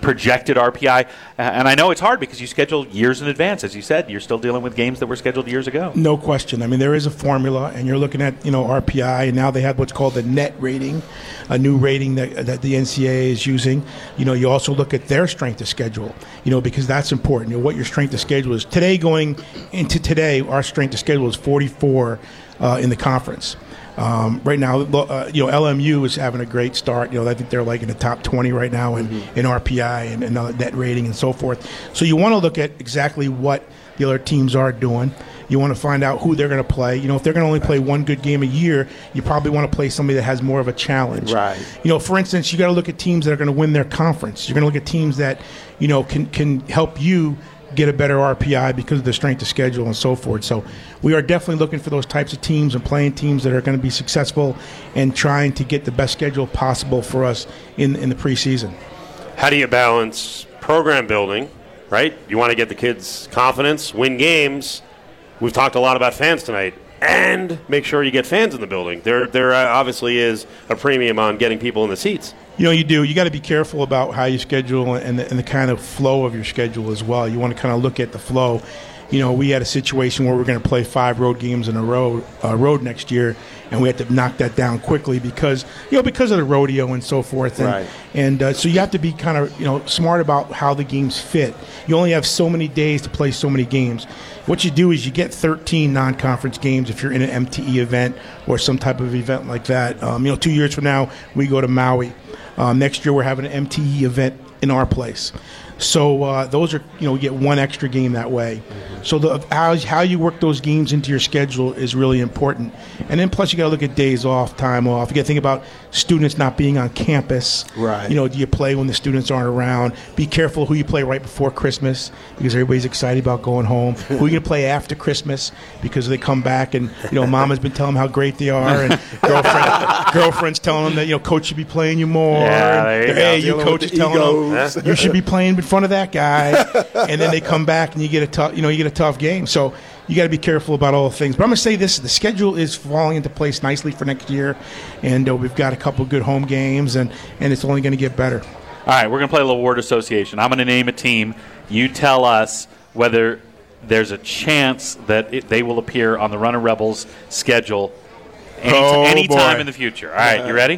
projected R P I. And I know it's hard because you schedule years in advance. As you said, you're still dealing with games that were scheduled years ago. No question. I mean, there is a formula, and you're looking at, you know, R P I, and now they have what's called the net rating, a new rating that, that the N C double A is using. You know, you also look at their strength of schedule, you know, because that's important. You know, what your strength of schedule is. Today, going into today, our strength of schedule is forty-four uh, in the conference. Um, right now, uh, you know, L M U is having a great start. You know, I think they're like in the top twenty right now in, mm-hmm. in R P I and, and uh, net rating and so forth. So you want to look at exactly what the other teams are doing. You want to find out who they're going to play. You know, if they're going to only play one good game a year, you probably want to play somebody that has more of a challenge. Right. You know, for instance, you got to look at teams that are going to win their conference. You're going to look at teams that, you know, can can help you get a better R P I because of the strength of schedule and so forth. So we are definitely looking for those types of teams and playing teams that are going to be successful and trying to get the best schedule possible for us in in the preseason. How do you balance program building, right? You want to get the kids confidence, win games. We've talked a lot about fans tonight. And make sure you get fans in the building. There, there uh, obviously is a premium on getting people in the seats. You know, you do. You got to be careful about how you schedule and the, and the kind of flow of your schedule as well. You want to kind of look at the flow. You know, we had a situation where we're going to play five road games in a row, uh, road next year, and we had to knock that down quickly because, you know, because of the rodeo and so forth. And, right. and uh, so you have to be kind of, you know, smart about how the games fit. You only have so many days to play so many games. What you do is you get thirteen non-conference games if you're in an M T E event or some type of event like that. Um, you know, two years from now, we go to Maui. Um, next year, we're having an M T E event in our place. So uh, those are, you know, you get one extra game that way. Mm-hmm. So the, how, how you work those games into your schedule is really important. And then plus you got to look at days off, time off. You got to think about students not being on campus. Right. You know, do you play when the students aren't around? Be careful who you play right before Christmas because everybody's excited about going home. Who are you going to play after Christmas because they come back and, you know, mama's been telling them how great they are and girlfriend, girlfriend's telling them that, you know, coach should be playing you more. Yeah, there you and, go. hey, you Dealing coach with is the telling egos. them you should be playing in front of that guy, and then they come back and you get a tough, you know, you get a tough game. So you got to be careful about all the things. But I'm going to say this: the schedule is falling into place nicely for next year, and uh, we've got a couple good home games, and and it's only going to get better. All right, we're going to play a little word association. I'm going to name a team. You tell us whether there's a chance that it, they will appear on the Runner Rebels schedule any, Oh, anytime boy. in the future. All right, you ready?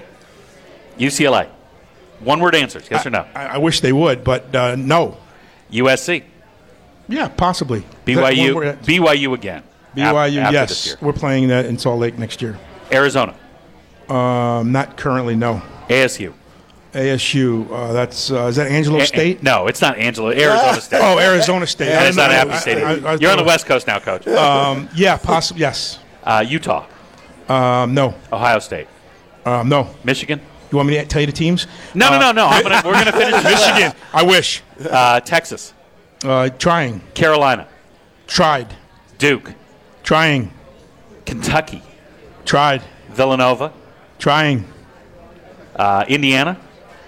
U C L A. One word answers, yes or no? I, I wish they would, but uh, no. U S C. Yeah, possibly. B Y U. That one word- B Y U again. B Y U, af- after this yes. year. We're playing that in Salt Lake next year. Arizona. Um, not currently, no. A S U. A S U, uh, that's uh, is that Angelo A- a- State? no, it's not Angelo. Arizona State. Oh, Arizona State. And I it's don't not know. Appy Stadium. I- I- I You're on the thought- West Coast now, Coach. Um, yeah, possibly. Yes. Uh, Utah. Um, no. Ohio State. Um, no. Michigan. You want me to tell you the teams? No, no, no, no. I'm gonna, we're going to finish this. Michigan. I wish. Uh, Texas. Uh, trying. Carolina. Tried. Duke. Trying. Kentucky. Tried. Villanova. Trying. Uh, Indiana.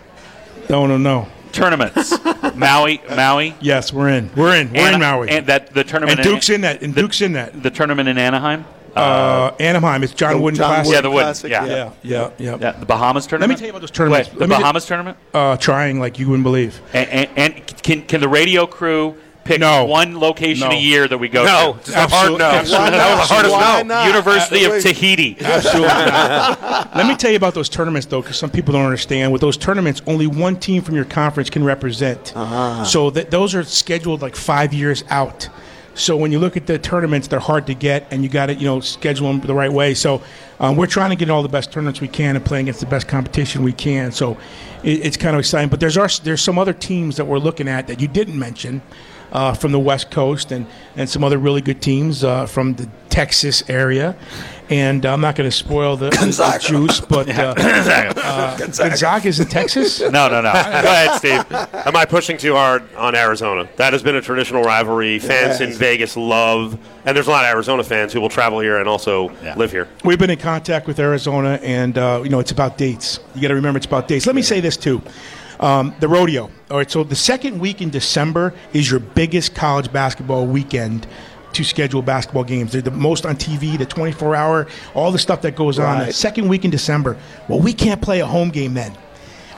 No, no, no. Tournaments. Maui. Maui. Yes, we're in. We're in. We're Ana- in Maui. And that the tournament. And Duke's in that. And the, Duke's in that. The tournament in Anaheim. Uh, Anaheim. It's John the Wooden John Classic. yeah, the Wooden. Classic, Yeah. Yeah, yeah, yeah. Yeah, the Bahamas Let tournament. me tell you about those tournaments. Wait, the Let me ju- Bahamas tournament. Uh, trying like you wouldn't believe. And, and, and can can the radio crew pick No. one location No. a year that we go No, to? just a hard no. Absolutely. That was the hardest Why no. not? University of Wait. Tahiti. Absolutely. Let me tell you about those tournaments, though, because some people don't understand. With those tournaments, only one team from your conference can represent. Uh-huh. So that those are scheduled like five years out. So when you look at the tournaments, they're hard to get, and you got to, you know, schedule them the right way. So um, we're trying to get all the best tournaments we can and play against the best competition we can. So it, it's kind of exciting. But there's our, there's some other teams that we're looking at that you didn't mention. Uh, from the West Coast and, and some other really good teams uh, from the Texas area. And I'm not going to spoil the, the juice, but uh, uh, Gonzaga's in Texas? No, no, no. Go ahead, Steve. Am I pushing too hard on Arizona? That has been a traditional rivalry. Fans in Yes. Vegas love, and there's a lot of Arizona fans who will travel here and also Yeah. live here. We've been in contact with Arizona, and, uh, you know, it's about dates. You got to remember it's about dates. Let me say this, too. Um, the rodeo. All right, so the second week in December is your biggest college basketball weekend to schedule basketball games. They're the most on T V, the twenty-four hour, all the stuff that goes on. Right. The second week in December. Well, we can't play a home game then.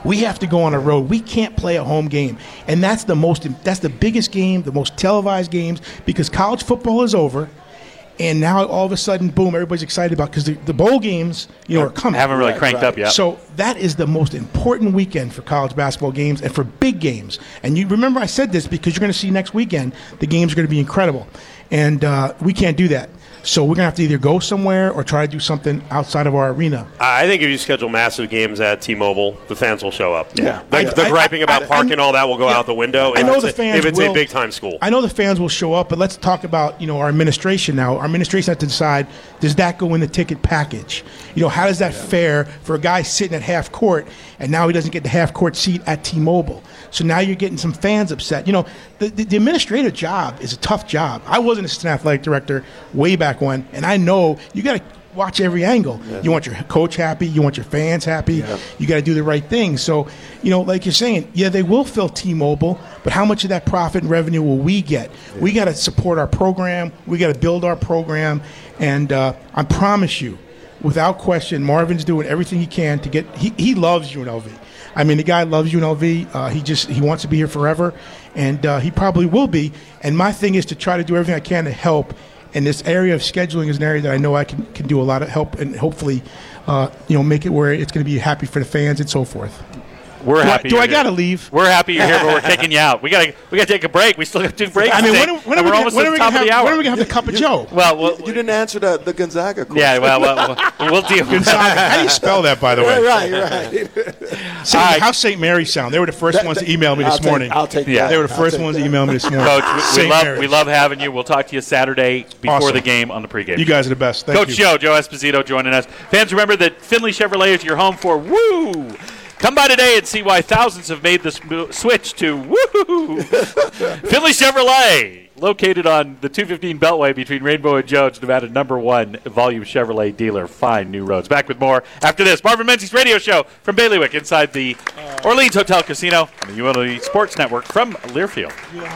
We have to go on a road. We can't play a home game. And that's the most that's the biggest game, the most televised games, because college football is over. And now all of a sudden, boom, everybody's excited about because the, the bowl games, you know, are coming. Haven't really cranked up yet. So that is the most important weekend for college basketball games and for big games. And you remember I said this because you're going to see next weekend the games are going to be incredible. And uh, we can't do that. So we're going to have to either go somewhere or try to do something outside of our arena. I think if you schedule massive games at T-Mobile, the fans will show up. Yeah. The, I- the I- griping I- about I- parking and all that will go yeah. out the window. I if know it's the a- fans If it's will, a big-time school. I know the fans will show up, but let's talk about, you know, our administration now. Our administration has to decide, does that go in the ticket package? You know, how does that fare for a guy sitting at half court and now he doesn't get the half court seat at T-Mobile? So now you're getting some fans upset. You know, the, the, the administrative job is a tough job. I was an assistant athletic director way back when, and I know you got to watch every angle. Yeah. You want your coach happy. You want your fans happy. Yeah. You got to do the right thing. So, you know, like you're saying, yeah, they will fill T-Mobile, but how much of that profit and revenue will we get? Yeah. We got to support our program. We got to build our program. And uh, I promise you, without question, Marvin's doing everything he can to get – he he loves U N L V. I mean, the guy loves U N L V. Uh, he just he wants to be here forever, and uh, he probably will be. And my thing is to try to do everything I can to help. And this area of scheduling is an area that I know I can, can do a lot of help and hopefully, uh, you know, make it where it's going to be happy for the fans and so forth. We're do happy. I, do you're I got to here. leave? We're happy you're here, but we're kicking you out. We got to we got to take a break. We still got two breaks. I mean, to when, take, when and are we we're gonna, almost when at are the we top gonna of the have, hour. when are we going to have the cup of Joe? Well, well, You didn't answer the, the Gonzaga question. yeah. Well, well, well, we'll deal with Gonzaga. that. How do you spell that, by the way? Right, right. Saint, All right. How's Saint Mary's sound? They were the first That- ones that- to email me I'll this take- morning. I'll take Yeah. that. They were the I'll first take ones that. to email me this morning. Coach, we, we Saint love Mary's. we love having you. We'll talk to you Saturday before Awesome. the game on the pregame. You guys are the best. Thank Coach you. Joe, Joe Esposito joining us. Fans, remember that Finley Chevrolet is your home for woo. Come by today and see why thousands have made the sm- switch to woo. Finley Chevrolet, located on the two fifteen Beltway between Rainbow and Jones, Nevada number one volume Chevrolet dealer. Find new roads. Back with more after this. Marvin Menzies radio show from Bailiwick inside the Orleans Hotel Casino on the U N L V Sports Network from Learfield.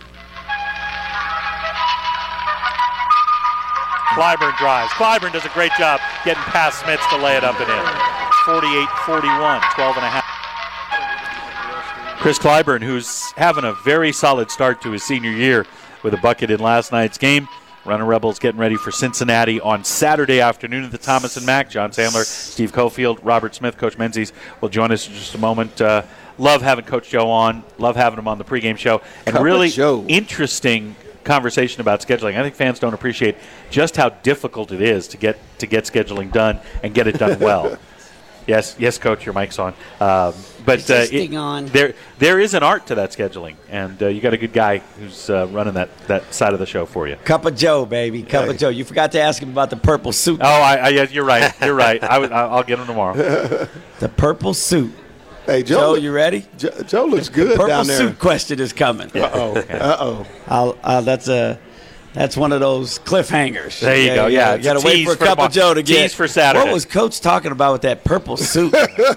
Clyburn drives. Clyburn does a great job getting past Smits to lay it up and in. forty-eight forty-one, twelve and a half. Chris Clyburn, who's having a very solid start to his senior year with a bucket in last night's game. Runner Rebels getting ready for Cincinnati on Saturday afternoon at the Thomas and Mack. John Sandler, Steve Cofield, Robert Smith, Coach Menzies will join us in just a moment. Uh, love having Coach Joe on. Love having him on the pregame show. And Come really on, Joe. interesting conversation about scheduling. I think fans don't appreciate just how difficult it is to get to get scheduling done and get it done well. Yes, yes, Coach, your mic's on. Um, but uh, it, on. there there is an art to that scheduling, and uh, you got a good guy who's uh, running that, that side of the show for you. Cup of Joe, baby. Cup Hey. of Joe. You forgot to ask him about the purple suit. Oh, I, I, yes, you're right. You're right. I would, I'll get him tomorrow. The purple suit. Hey, Joe, Joe, you ready? Joe, Joe looks good Purple down there. suit question is coming. Uh-oh. Uh-oh. I'll, uh, that's a that's one of those cliffhangers. There you go. Yeah, you got it's to a wait tease for a for cup tomorrow. of Joe to get. Tease for Saturday. What was Coach talking about with that purple suit?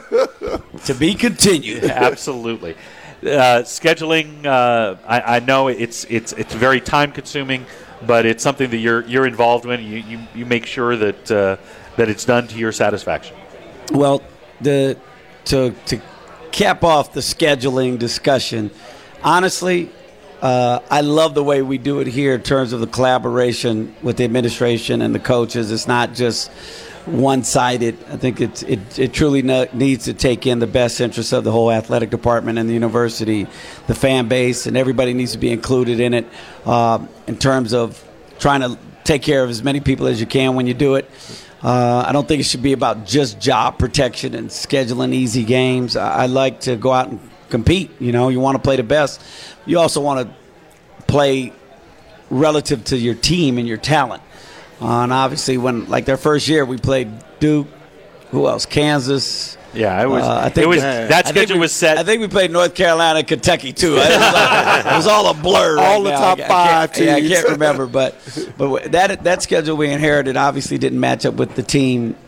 To be continued. Absolutely. Uh, scheduling, uh, I, I know it's it's it's very time consuming, but it's something that you're you're involved in. You you, you make sure that uh, that it's done to your satisfaction. Well, the to to cap off the scheduling discussion, honestly, uh, I love the way we do it here in terms of the collaboration with the administration and the coaches. It's not just one-sided. I think it it, it truly no, needs to take in the best interests of the whole athletic department and the university, the fan base, and everybody needs to be included in it uh, in terms of trying to take care of as many people as you can when you do it. Uh, I don't think it should be about just job protection and scheduling easy games. I, I like to go out and compete. You know, you want to play the best. You also want to play relative to your team and your talent. Uh, and obviously, when like their first year, we played Duke. Who else? Kansas. Yeah, it was. Uh, I think it was we- that I think schedule we- was set. I think we played North Carolina, Kentucky too. It was all, it was all a blur. All right the now. top I- I five can't- yeah, I teams. can't remember, but but that that schedule we inherited obviously didn't match up with the team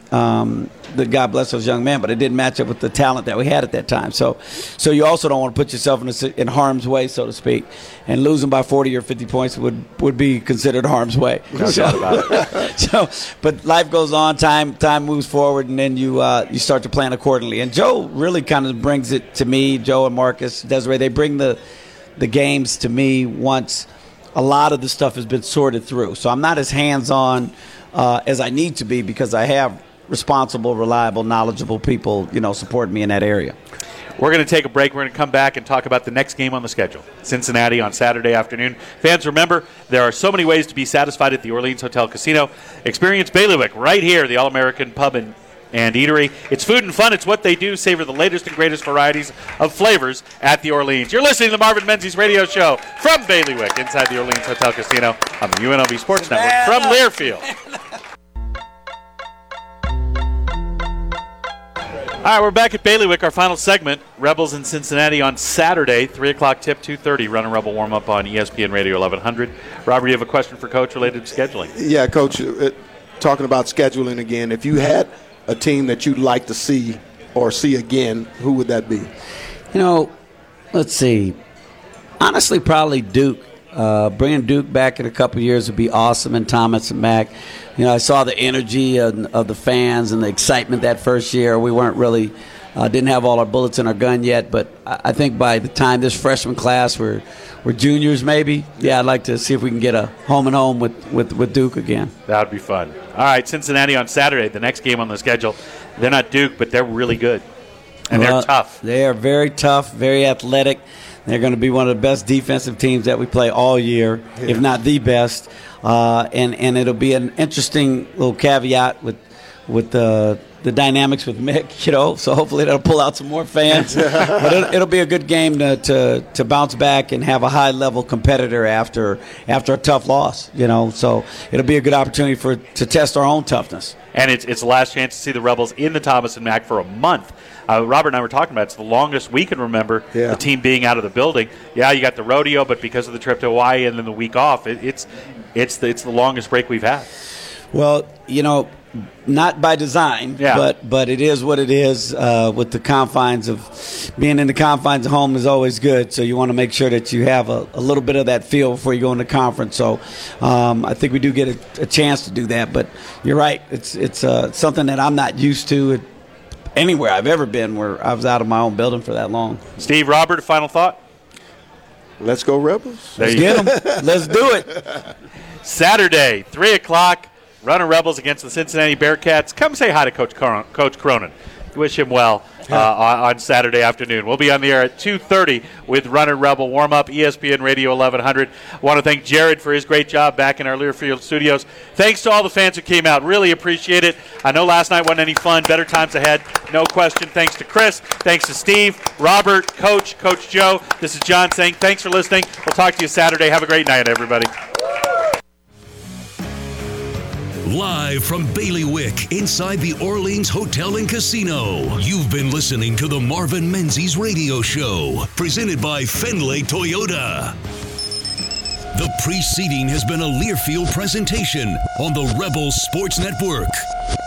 Um, the God bless those young men, but it didn't match up with the talent that we had at that time. So, so you also don't want to put yourself in, a, in harm's way, so to speak. And losing by forty or fifty points would, would be considered harm's way. No so, doubt about it. so, but life goes on, time time moves forward, and then you uh, you start to plan accordingly. And Joe really kind of brings it to me. Joe and Marcus, Desiree, they bring the the games to me once a lot of the stuff has been sorted through. So I'm not as hands-on uh, as I need to be because I have responsible, reliable, knowledgeable people, you know, supporting me in that area. We're going to take a break. We're going to come back and talk about the next game on the schedule, Cincinnati on Saturday afternoon. Fans, remember, there are so many ways to be satisfied at the Orleans Hotel Casino. Experience Bailiwick right here, the All-American Pub and, and Eatery. It's food and fun. It's what they do. Savor the latest and greatest varieties of flavors at the Orleans. You're listening to the Marvin Menzies radio show from Bailiwick inside the Orleans Hotel Casino on the U N L V Sports Network from Learfield. All right, we're back at Bailiwick, our final segment. Rebels in Cincinnati on Saturday, three o'clock tip, two thirty. Run a Rebel warm-up on E S P N Radio eleven hundred. Robert, you have a question for Coach related to scheduling? Yeah, Coach, uh, talking about scheduling again, if you had a team that you'd like to see or see again, who would that be? You know, let's see. Honestly, probably Duke. Uh, bringing Duke back in a couple of years would be awesome, and Thomas and Mack. You know, I saw the energy of, of the fans and the excitement that first year. We weren't really, uh, didn't have all our bullets in our gun yet, but I, I think by the time this freshman class, we're, we're juniors maybe. Yeah, I'd like to see if we can get a home and home with, with, with Duke again. That would be fun. All right, Cincinnati on Saturday, the next game on the schedule. They're not Duke, but they're really good, and well, they're tough. They are very tough, very athletic. They're going to be one of the best defensive teams that we play all year, yeah. if not the best. Uh, and, and it'll be an interesting little caveat with with the the dynamics with Mick, you know. So hopefully that'll pull out some more fans. But it'll, it'll be a good game to, to to bounce back and have a high level competitor after after a tough loss, you know. So it'll be a good opportunity for to test our own toughness. And it's it's the last chance to see the Rebels in the Thomas and Mack for a month. Uh, Robert and I were talking about it. It's the longest we can remember yeah. the team being out of the building. Yeah, you got the rodeo, but because of the trip to Hawaii and then the week off, it, it's it's the, it's the longest break we've had. Well, you know, not by design, yeah. but but it is what it is. Uh, with the confines of being in the confines of home is always good. So you want to make sure that you have a, a little bit of that feel before you go into conference. So um, I think we do get a, a chance to do that. But you're right; it's it's uh, something that I'm not used to it, anywhere I've ever been where I was out of my own building for that long. Steve, Robert, final thought? Let's go Rebels. There Let's you get them. Let's do it. Saturday, three o'clock. Runner Rebels against the Cincinnati Bearcats. Come say hi to Coach Cron- Coach Cronin. Wish him well uh, on, on Saturday afternoon. We'll be on the air at two thirty with Runner Rebel warm-up, E S P N Radio eleven hundred. I want to thank Jared for his great job back in our Learfield studios. Thanks to all the fans who came out. Really appreciate it. I know last night wasn't any fun. Better times ahead. No question. Thanks to Chris. Thanks to Steve, Robert, Coach, Coach Joe. This is John saying thanks for listening. We'll talk to you Saturday. Have a great night, everybody. Live from Bailiwick, inside the Orleans Hotel and Casino. You've been listening to the Marvin Menzies Radio Show, presented by Fenway Toyota. The preceding has been a Learfield presentation on the Rebel Sports Network.